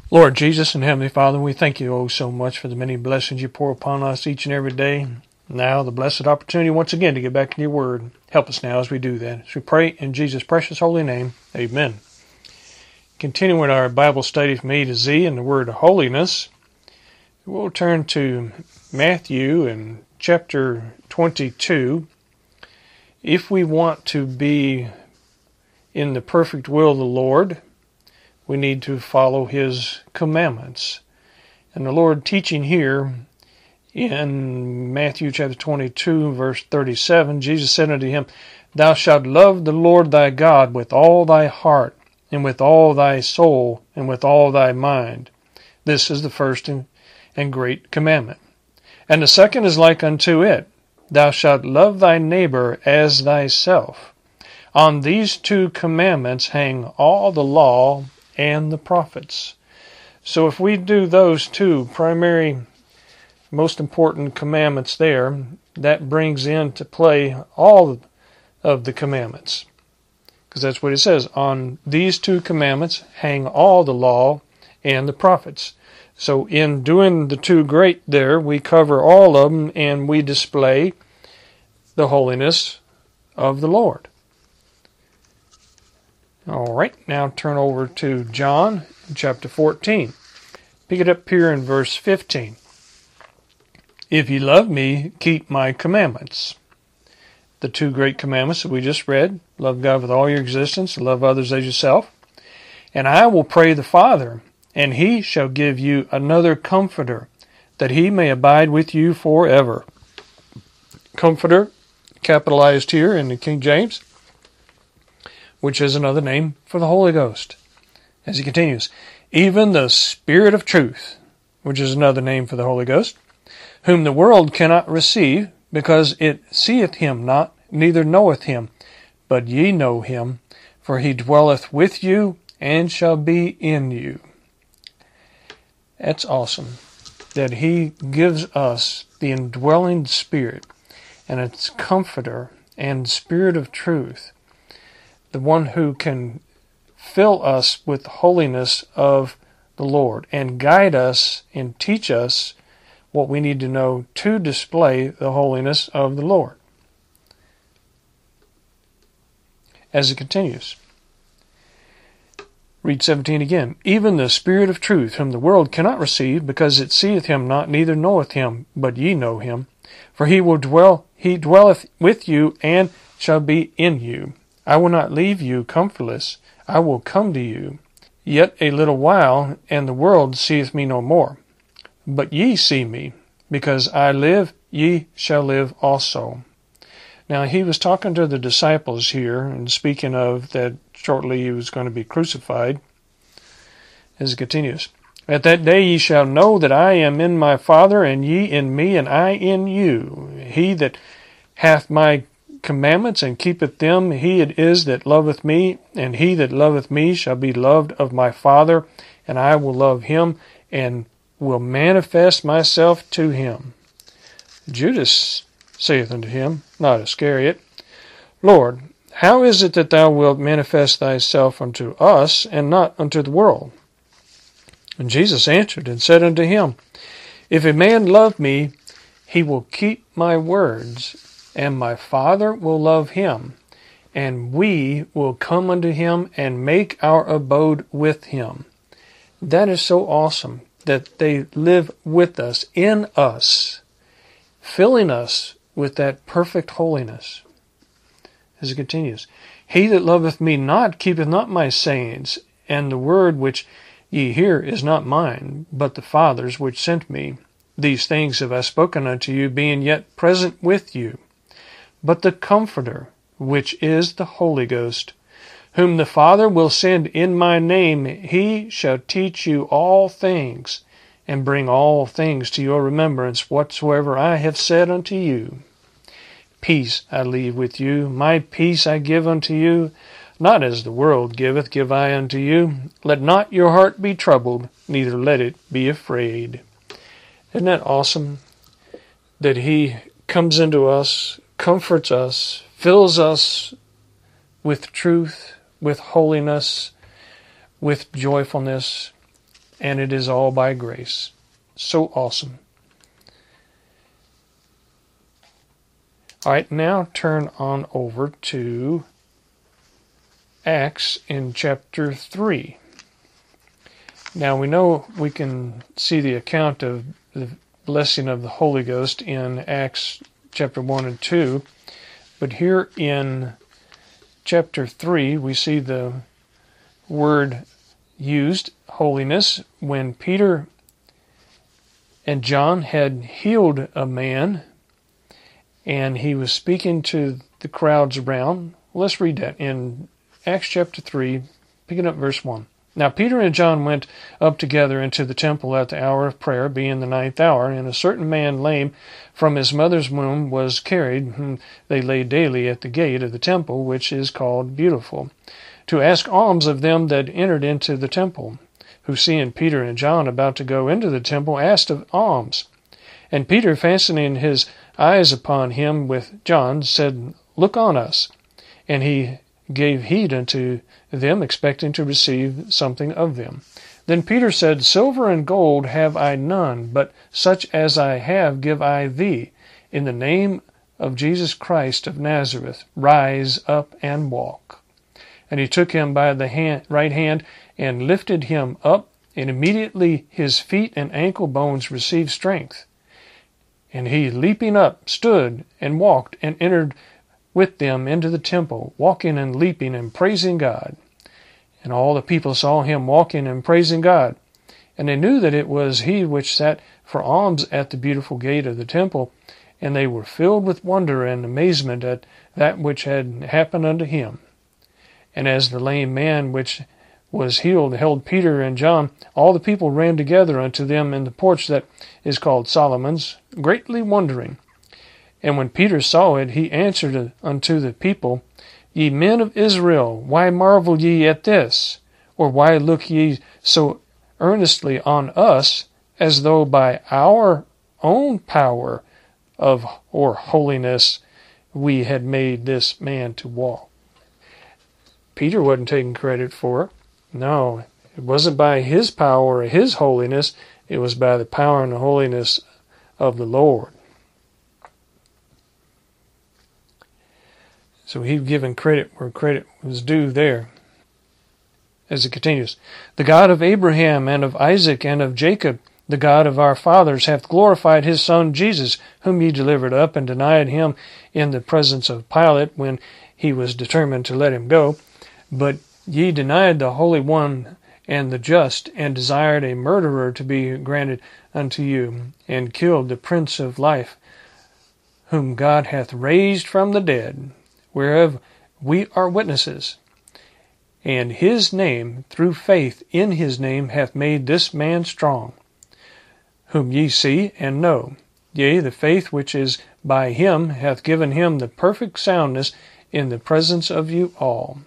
Lord Jesus and Heavenly Father, we thank you so much for the many blessings you pour upon us each and every day. Now, the blessed opportunity once again to get back in your word. Help us now as we do that. As we pray in Jesus' precious holy name, amen. Continuing our Bible study from A to Z in the word holiness, we'll turn to Matthew in chapter 22. If we want to be in the perfect will of the Lord, we need to follow His commandments. And the Lord teaching here in Matthew chapter 22, verse 37, Jesus said unto him, Thou shalt love the Lord thy God with all thy heart, and with all thy soul, and with all thy mind. This is the first and great commandment. And the second is like unto it, Thou shalt love thy neighbor as thyself. On these two commandments hang all the law and the prophets. So if we do those two primary, most important commandments there, that brings into play all of the commandments. Because that's what it says. On these two commandments hang all the law and the prophets. So in doing the two great there, we cover all of them and we display the holiness of the Lord. All right, now turn over to John chapter 14. Pick it up here in verse 15. If ye love me, keep my commandments. The two great commandments that we just read. Love God with all your existence, love others as yourself. And I will pray the Father, and he shall give you another comforter, that he may abide with you forever. Comforter, capitalized here in the King James, which is another name for the Holy Ghost. As he continues, even the Spirit of truth, which is another name for the Holy Ghost, whom the world cannot receive, because it seeth him not, neither knoweth him. But ye know him, for he dwelleth with you, and shall be in you. That's awesome, that he gives us the indwelling Spirit, and its Comforter, and Spirit of truth, the one who can fill us with the holiness of the Lord and guide us and teach us what we need to know to display the holiness of the Lord. As it continues, read 17 again. Even the Spirit of truth, whom the world cannot receive, because it seeth him not, neither knoweth him, but ye know him. For he dwelleth with you, and shall be in you. I will not leave you comfortless. I will come to you. Yet a little while, and the world seeth me no more. But ye see me. Because I live, ye shall live also. Now he was talking to the disciples here, and speaking of that shortly he was going to be crucified. As it continues, At that day ye shall know that I am in my Father, and ye in me, and I in you. He that hath my commandments and keepeth them, he it is that loveth me, and he that loveth me shall be loved of my Father, and I will love him, and will manifest myself to him. Judas saith unto him, not Iscariot, Lord, how is it that thou wilt manifest thyself unto us, and not unto the world? And Jesus answered and said unto him, If a man love me, he will keep my words, and my Father will love him, and we will come unto him and make our abode with him. That is so awesome, that they live with us, in us, filling us with that perfect holiness. As it continues, He that loveth me not keepeth not my sayings, and the word which ye hear is not mine, but the Father's which sent me. These things have I spoken unto you, being yet present with you. But the Comforter, which is the Holy Ghost, whom the Father will send in my name, he shall teach you all things, and bring all things to your remembrance whatsoever I have said unto you. Peace I leave with you, my peace I give unto you. Not as the world giveth, give I unto you. Let not your heart be troubled, neither let it be afraid. Isn't that awesome? That he comes into us, comforts us, fills us with truth, with holiness, with joyfulness, and it is all by grace. So awesome. All right, now turn on over to Acts in chapter 3. Now we know we can see the account of the blessing of the Holy Ghost in Acts chapter 1 and 2, but here in chapter 3 we see the word used, holiness, when Peter and John had healed a man and he was speaking to the crowds around. Let's read that in Acts chapter 3, picking up verse 1. Now Peter and John went up together into the temple at the hour of prayer, being the 9th hour, and a certain man lame from his mother's womb was carried, whom they laid daily at the gate of the temple, which is called Beautiful, to ask alms of them that entered into the temple, who seeing Peter and John about to go into the temple, asked of alms. And Peter, fastening his eyes upon him with John, said, Look on us. And he gave heed unto them, expecting to receive something of them. Then Peter said, Silver and gold have I none, but such as I have give I thee. In the name of Jesus Christ of Nazareth, rise up and walk. And he took him by the right hand and lifted him up, and immediately his feet and ankle bones received strength. And he, leaping up, stood and walked and entered with them into the temple, walking and leaping and praising God. And all the people saw him walking and praising God. And they knew that it was he which sat for alms at the beautiful gate of the temple, and they were filled with wonder and amazement at that which had happened unto him. And as the lame man which was healed held Peter and John, all the people ran together unto them in the porch that is called Solomon's, greatly wondering. And when Peter saw it, he answered unto the people, Ye men of Israel, why marvel ye at this? Or why look ye so earnestly on us, as though by our own power or holiness we had made this man to walk? Peter wasn't taking credit for it. No, it wasn't by his power or his holiness. It was by the power and the holiness of the Lord. So he's given credit where credit was due there. As it continues, The God of Abraham and of Isaac and of Jacob, the God of our fathers, hath glorified his Son Jesus, whom ye delivered up and denied him in the presence of Pilate, when he was determined to let him go. But ye denied the Holy One and the just, and desired a murderer to be granted unto you, and killed the Prince of Life, whom God hath raised from the dead, whereof we are witnesses. And his name, through faith in his name, hath made this man strong, whom ye see and know. Yea, the faith which is by him hath given him the perfect soundness in the presence of you all.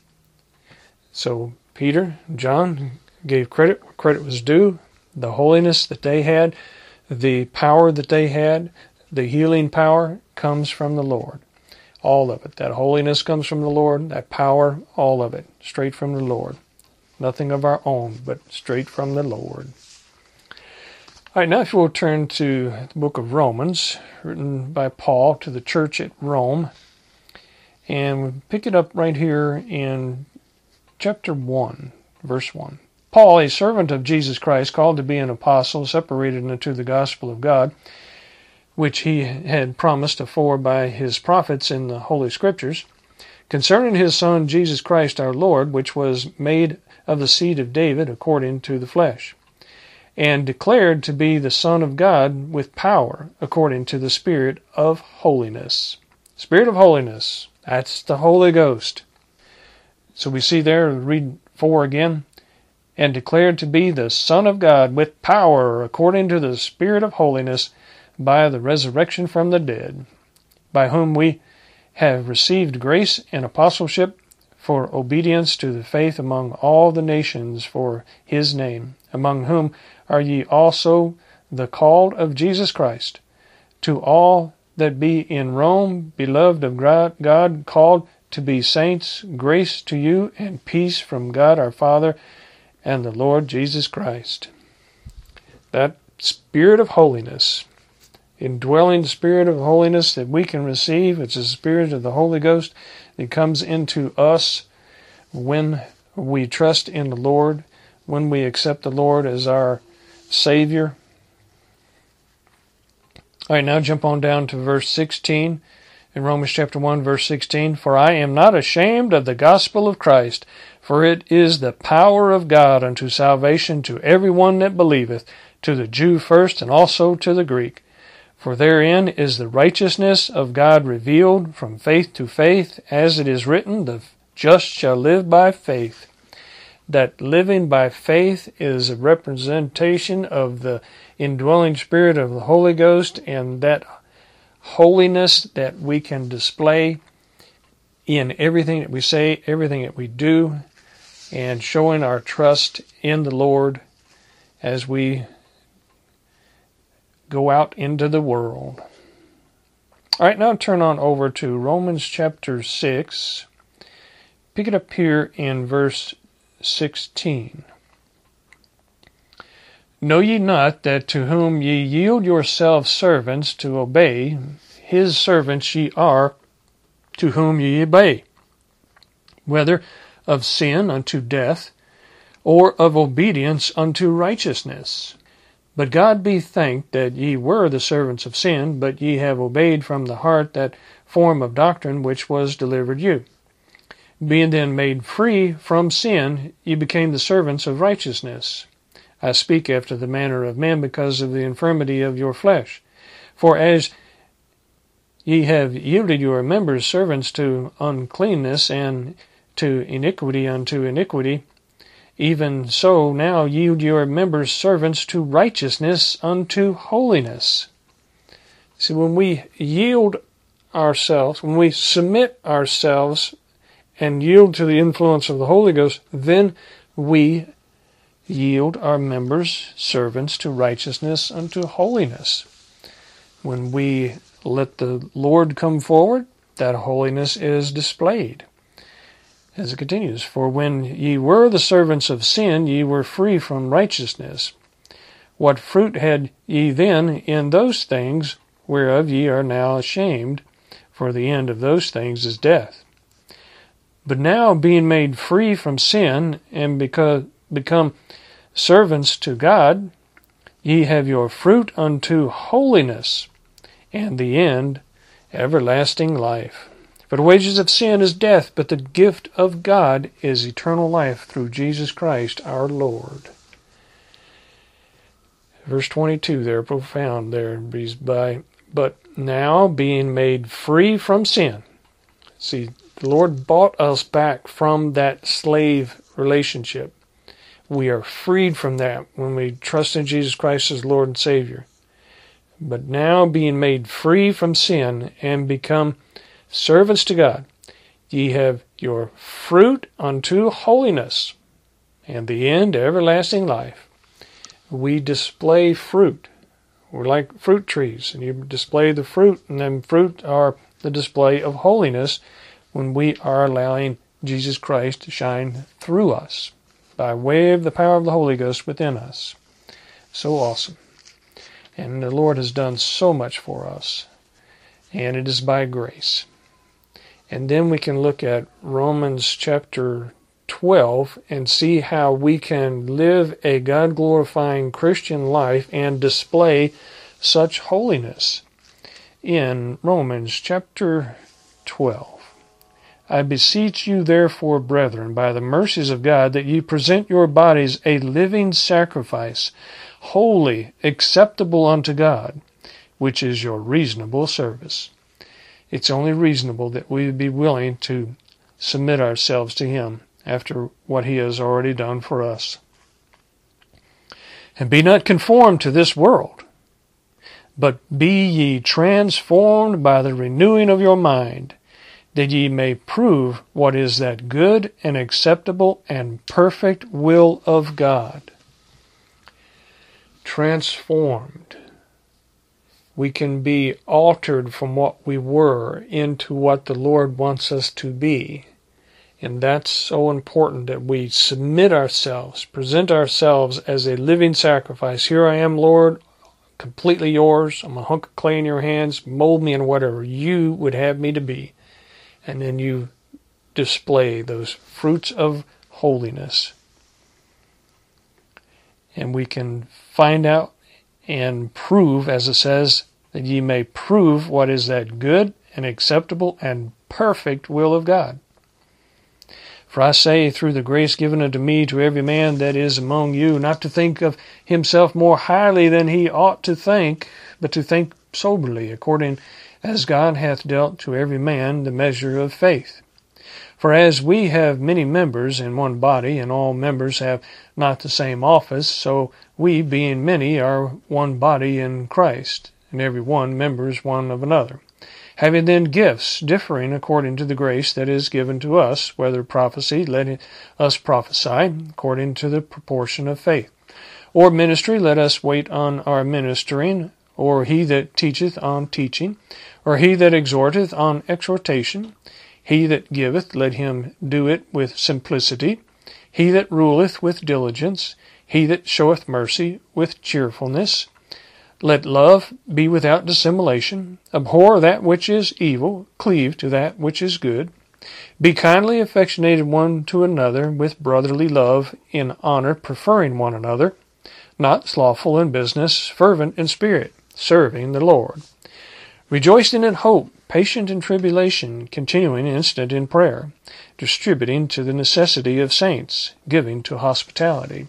So Peter and John gave credit where credit was due. The holiness that they had, the power that they had, the healing power comes from the Lord. All of it. That holiness comes from the Lord. That power, all of it, straight from the Lord. Nothing of our own, but straight from the Lord. All right, now if you will turn to the book of Romans, written by Paul to the church at Rome. And we'll pick it up right here in chapter 1, verse 1. Paul, a servant of Jesus Christ, called to be an apostle, separated unto the gospel of God, which he had promised afore by his prophets in the Holy Scriptures, concerning his Son Jesus Christ our Lord, which was made of the seed of David according to the flesh, and declared to be the Son of God with power according to the Spirit of holiness. Spirit of holiness, that's the Holy Ghost. So we see there, read 4 again, and declared to be the Son of God with power according to the Spirit of holiness, by the resurrection from the dead, by whom we have received grace and apostleship for obedience to the faith among all the nations for his name, among whom are ye also the called of Jesus Christ. To all that be in Rome, beloved of God, called to be saints, grace to you and peace from God our Father and the Lord Jesus Christ. That spirit of holiness, indwelling spirit of holiness that we can receive, it's the Spirit of the Holy Ghost that comes into us when we trust in the Lord, when we accept the Lord as our Savior. All right, now jump on down to verse 16 in Romans chapter 1, verse 16. For I am not ashamed of the gospel of Christ, for it is the power of God unto salvation to every one that believeth, to the Jew first, and also to the Greek. For therein is the righteousness of God revealed from faith to faith, as it is written, the just shall live by faith. That living by faith is a representation of the indwelling Spirit of the Holy Ghost, and that holiness that we can display in everything that we say, everything that we do, and showing our trust in the Lord as we go out into the world. All right, now turn on over to Romans chapter 6. Pick it up here in verse 16. Know ye not that to whom ye yield yourselves servants to obey, his servants ye are, to whom ye obey, whether of sin unto death, or of obedience unto righteousness? But God be thanked that ye were the servants of sin, but ye have obeyed from the heart that form of doctrine which was delivered you. Being then made free from sin, ye became the servants of righteousness. I speak after the manner of men because of the infirmity of your flesh. For as ye have yielded your members servants to uncleanness, and to iniquity unto iniquity, even so now yield your members servants to righteousness unto holiness. See, when we yield ourselves, when we submit ourselves and yield to the influence of the Holy Ghost, then we yield our members servants to righteousness unto holiness. When we let the Lord come forward, that holiness is displayed. As it continues, for when ye were the servants of sin, ye were free from righteousness. What fruit had ye then in those things whereof ye are now ashamed? For the end of those things is death. But now, being made free from sin, and become servants to God, ye have your fruit unto holiness, and the end everlasting life. For the wages of sin is death, but the gift of God is eternal life through Jesus Christ our Lord. Verse 22 there, profound there, breezed by. But now, being made free from sin. See, the Lord bought us back from that slave relationship. We are freed from that when we trust in Jesus Christ as Lord and Savior. But now, being made free from sin and become servants to God, ye have your fruit unto holiness, and the end everlasting life. We display fruit. We're like fruit trees, and you display the fruit, and then fruit are the display of holiness when we are allowing Jesus Christ to shine through us by way of the power of the Holy Ghost within us. So awesome. And the Lord has done so much for us, and it is by grace. And then we can look at Romans chapter 12 and see how we can live a God-glorifying Christian life and display such holiness. In Romans chapter 12, I beseech you therefore, brethren, by the mercies of God, that ye present your bodies a living sacrifice, holy, acceptable unto God, which is your reasonable service. It's only reasonable that we would be willing to submit ourselves to Him after what He has already done for us. And be not conformed to this world, but be ye transformed by the renewing of your mind, that ye may prove what is that good and acceptable and perfect will of God. Transformed. We can be altered from what we were into what the Lord wants us to be. And that's so important that we submit ourselves, present ourselves as a living sacrifice. Here I am, Lord, completely yours. I'm a hunk of clay in your hands. Mold me in whatever you would have me to be. And then you display those fruits of holiness. And we can find out and prove, as it says, that ye may prove what is that good and acceptable and perfect will of God. For I say, through the grace given unto me, to every man that is among you, not to think of himself more highly than he ought to think, but to think soberly, according as God hath dealt to every man the measure of faith. For as we have many members in one body, and all members have not the same office, so we, being many, are one body in Christ, and every one members one of another. Having then gifts differing according to the grace that is given to us, whether prophecy, let us prophesy according to the proportion of faith. Or ministry, let us wait on our ministering, or he that teacheth on teaching, or he that exhorteth on exhortation. He that giveth, let him do it with simplicity. He that ruleth with diligence. He that showeth mercy with cheerfulness. Let love be without dissimulation. Abhor that which is evil. Cleave to that which is good. Be kindly affectionated one to another with brotherly love, in honor preferring one another. Not slothful in business, fervent in spirit, serving the Lord. Rejoicing in hope, patient in tribulation, continuing instant in prayer, distributing to the necessity of saints, giving to hospitality.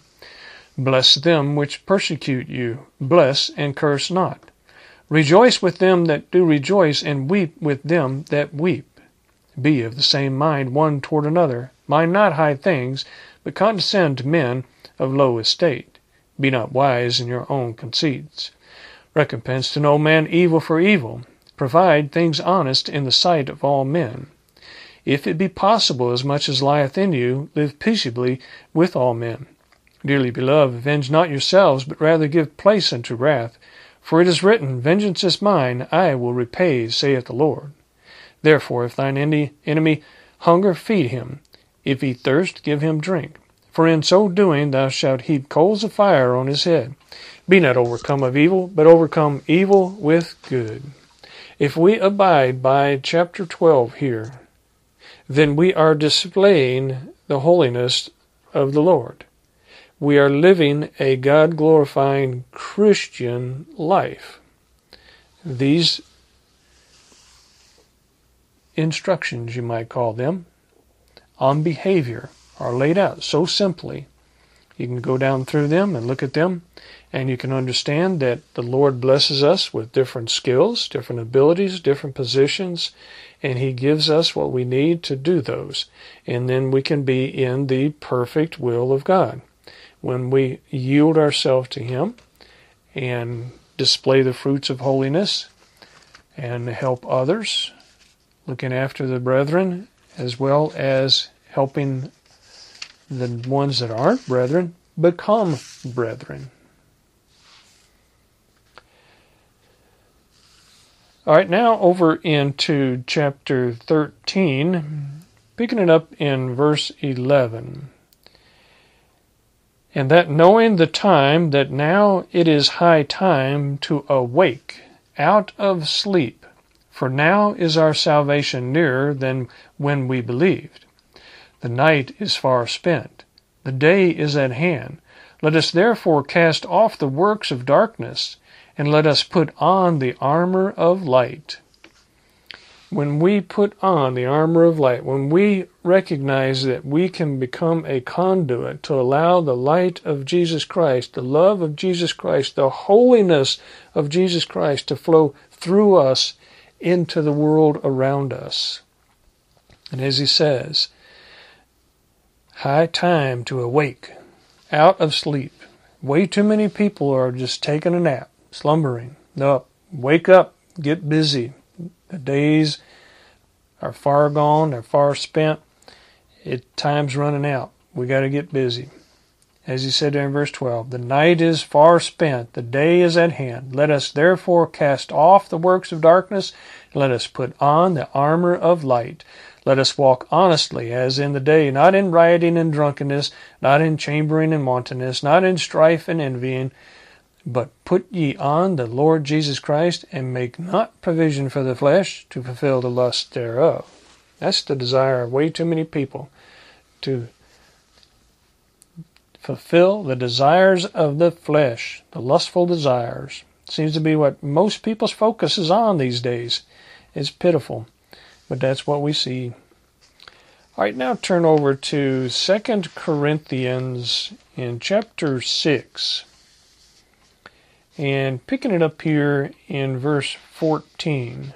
Bless them which persecute you, bless and curse not. Rejoice with them that do rejoice, and weep with them that weep. Be of the same mind one toward another. Mind not high things, but condescend to men of low estate. Be not wise in your own conceits. Recompense to no man evil for evil. Provide things honest in the sight of all men. If it be possible, as much as lieth in you, live peaceably with all men. Dearly beloved, avenge not yourselves, but rather give place unto wrath. For it is written, Vengeance is mine, I will repay, saith the Lord. Therefore, if thine enemy hunger, feed him. If he thirst, give him drink. For in so doing thou shalt heap coals of fire on his head. Be not overcome of evil, but overcome evil with good. If we abide by chapter 12 here, then we are displaying the holiness of the Lord. We are living a God-glorifying Christian life. These instructions, you might call them, on behavior are laid out so simply. You can go down through them and look at them, and you can understand that the Lord blesses us with different skills, different abilities, different positions, and He gives us what we need to do those. And then we can be in the perfect will of God. When we yield ourselves to Him and display the fruits of holiness and help others, looking after the brethren, as well as helping the ones that aren't brethren become brethren. All right, now over into chapter 13, picking it up in verse 11. And that knowing the time, that now it is high time to awake out of sleep, for now is our salvation nearer than when we believed. The night is far spent, the day is at hand. Let us therefore cast off the works of darkness, and let us put on the armor of light. When we put on the armor of light, when we recognize that we can become a conduit to allow the light of Jesus Christ, the love of Jesus Christ, the holiness of Jesus Christ to flow through us into the world around us. And as he says, high time to awake out of sleep. Way too many people are just taking a nap, slumbering. No, wake up, get busy. The days are far gone, they're far spent. Time's running out. We got to get busy. As he said there in verse 12, the night is far spent, the day is at hand. Let us therefore cast off the works of darkness, and let us put on the armor of light. Let us walk honestly as in the day, not in rioting and drunkenness, not in chambering and wantonness, not in strife and envying, but put ye on the Lord Jesus Christ, and make not provision for the flesh to fulfill the lust thereof. That's the desire of way too many people, to fulfill the desires of the flesh, the lustful desires. Seems to be what most people's focus is on these days. It's pitiful, but that's what we see. All right, now turn over to 2 Corinthians in chapter 6. And picking it up here in verse 14.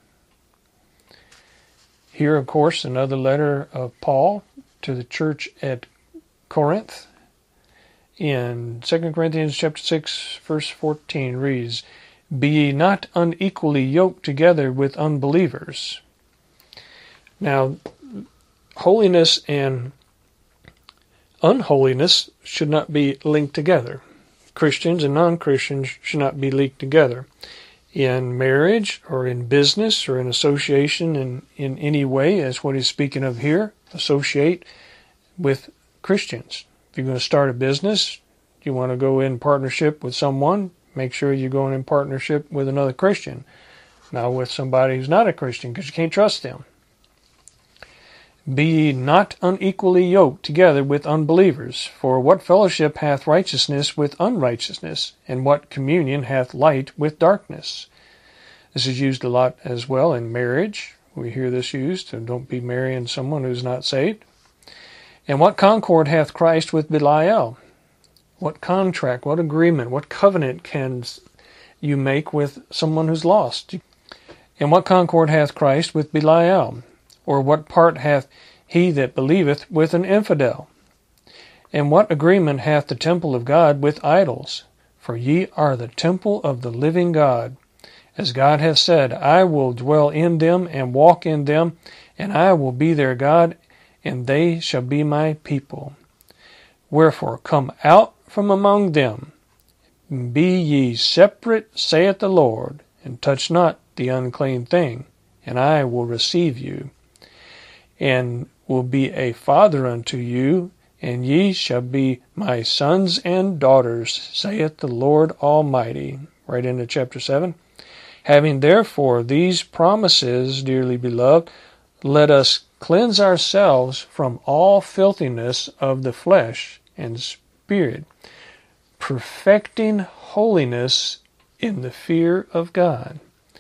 Here, of course, another letter of Paul to the church at Corinth. In 2 Corinthians chapter 6, verse 14 reads, Be ye not unequally yoked together with unbelievers. Now, holiness and unholiness should not be linked together. Christians and non-Christians should not be linked together. In marriage or in business or in association in any way, as what he's speaking of here, associate with Christians. If you're going to start a business, you want to go in partnership with someone, make sure you're going in partnership with another Christian, not with somebody who's not a Christian, because you can't trust them. Be ye not unequally yoked together with unbelievers. For what fellowship hath righteousness with unrighteousness? And what communion hath light with darkness? This is used a lot as well in marriage. We hear this used, so don't be marrying someone who's not saved. And what concord hath Christ with Belial? What contract, what agreement, what covenant can you make with someone who's lost? And what concord hath Christ with Belial? Or what part hath he that believeth with an infidel? And what agreement hath the temple of God with idols? For ye are the temple of the living God. As God hath said, I will dwell in them and walk in them, and I will be their God, and they shall be my people. Wherefore come out from among them, be ye separate, saith the Lord, and touch not the unclean thing, and I will receive you, and will be a father unto you, and ye shall be my sons and daughters, saith the Lord Almighty. Right into chapter 7. Having therefore these promises, dearly beloved, let us cleanse ourselves from all filthiness of the flesh and spirit, perfecting holiness in the fear of God.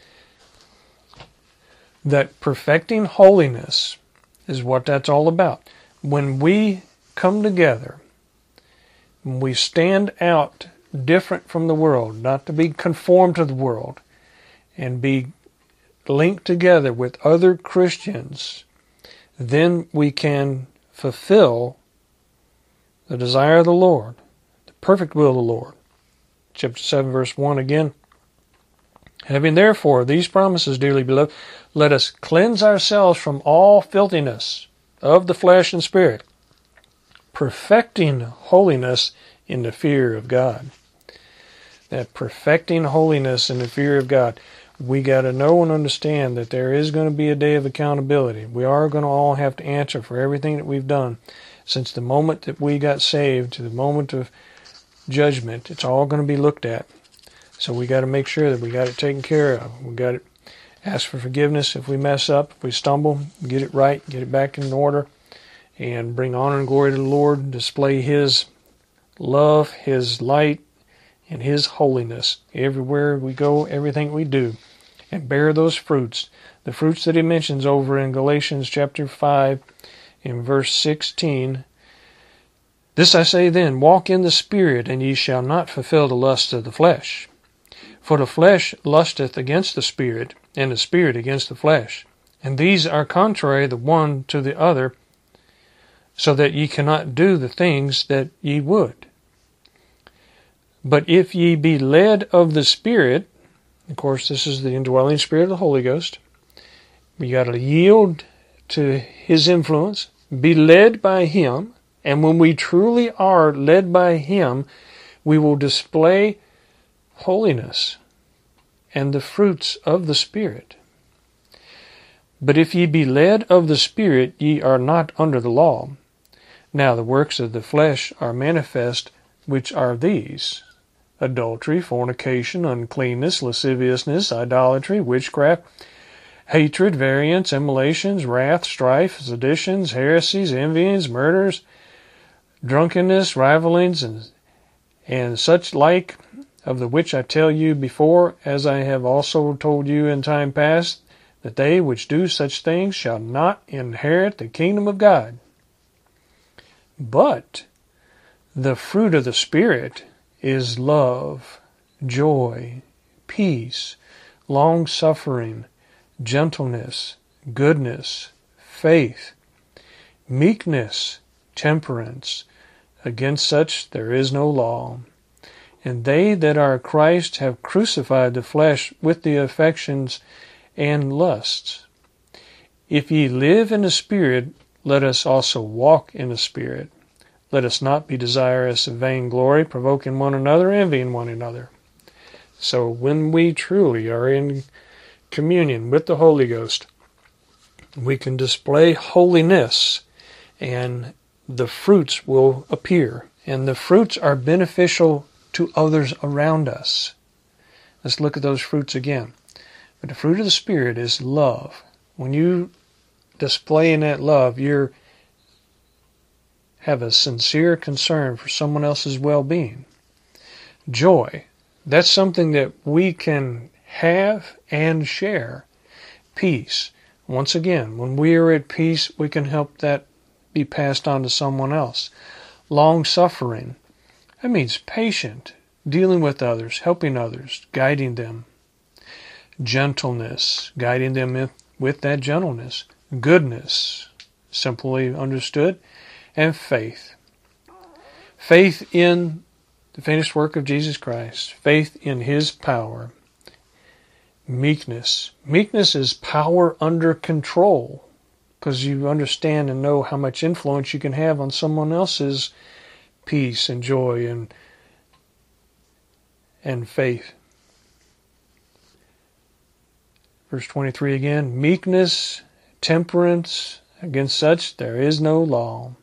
That perfecting holiness is what that's all about. When we come together, when we stand out different from the world, not to be conformed to the world, and be linked together with other Christians, then we can fulfill the desire of the Lord, the perfect will of the Lord. Chapter 7, verse 1 again. Having therefore these promises, dearly beloved, let us cleanse ourselves from all filthiness of the flesh and spirit, perfecting holiness in the fear of God. That perfecting holiness in the fear of God. We got to know and understand that there is going to be a day of accountability. We are going to all have to answer for everything that we've done. Since the moment that we got saved to the moment of judgment, it's all going to be looked at. So we got to make sure that we got it taken care of. We got to ask for forgiveness if we mess up, if we stumble, get it right, get it back in order, and bring honor and glory to the Lord, display His love, His light, and His holiness everywhere we go, everything we do, and bear those fruits. The fruits that He mentions over in Galatians chapter 5 in verse 16. This I say then, walk in the Spirit, and ye shall not fulfill the lust of the flesh. For the flesh lusteth against the Spirit, and the Spirit against the flesh. And these are contrary the one to the other, so that ye cannot do the things that ye would. But if ye be led of the Spirit, of course this is the indwelling Spirit of the Holy Ghost, you got to yield to His influence, be led by Him, and when we truly are led by Him, we will display holiness and the fruits of the Spirit. But if ye be led of the Spirit, ye are not under the law. Now the works of the flesh are manifest, which are these: adultery, fornication, uncleanness, lasciviousness, idolatry, witchcraft, hatred, variance, emulations, wrath, strife, seditions, heresies, envyings, murders, drunkenness, rivalings, and such like, of the which I tell you before, as I have also told you in time past, that they which do such things shall not inherit the kingdom of God. But the fruit of the Spirit is love, joy, peace, long-suffering, gentleness, goodness, faith, meekness, temperance. Against such there is no law. And they that are Christ have crucified the flesh with the affections and lusts. If ye live in the Spirit, let us also walk in the Spirit. Let us not be desirous of vainglory, provoking one another, envying one another. So when we truly are in communion with the Holy Ghost, we can display holiness, and the fruits will appear. And the fruits are beneficial to others around us. Let's look at those fruits again. But the fruit of the Spirit is love. When you display in that love, you have a sincere concern for someone else's well-being. Joy. That's something that we can have and share. Peace. Once again, when we are at peace, we can help that be passed on to someone else. Long-suffering. That means patient, dealing with others, helping others, guiding them. Gentleness, guiding them with that gentleness. Goodness, simply understood. And faith. Faith in the finished work of Jesus Christ. Faith in His power. Meekness. Meekness is power under control, because you understand and know how much influence you can have on someone else's peace and joy and faith. Verse 23 again, meekness, temperance, against such there is no law.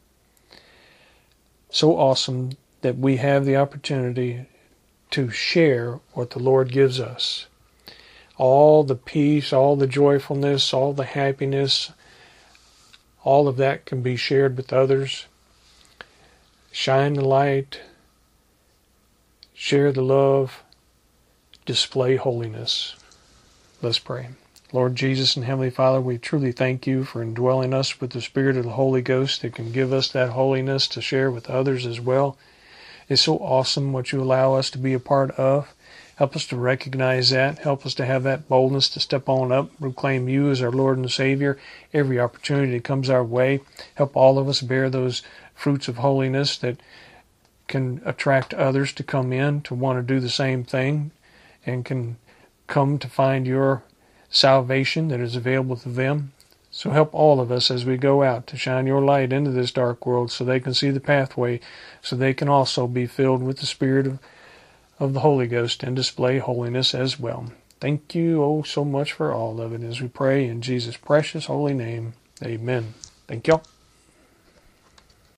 So awesome that we have the opportunity to share what the Lord gives us. All the peace, all the joyfulness, all the happiness, all of that can be shared with others. Shine the light, share the love, display holiness. Let's pray. Lord Jesus and Heavenly Father, we truly thank you for indwelling us with the Spirit of the Holy Ghost that can give us that holiness to share with others as well. It's so awesome what you allow us to be a part of. Help us to recognize that. Help us to have that boldness to step on up, proclaim you as our Lord and Savior. Every opportunity that comes our way, help all of us bear those fruits of holiness that can attract others to come in, to want to do the same thing, and can come to find your salvation that is available to them. So help all of us as we go out to shine your light into this dark world so they can see the pathway, so they can also be filled with the Spirit of the Holy Ghost and display holiness as well. Thank you oh so much for all of it as we pray in Jesus' precious holy name. Amen. Thank y'all.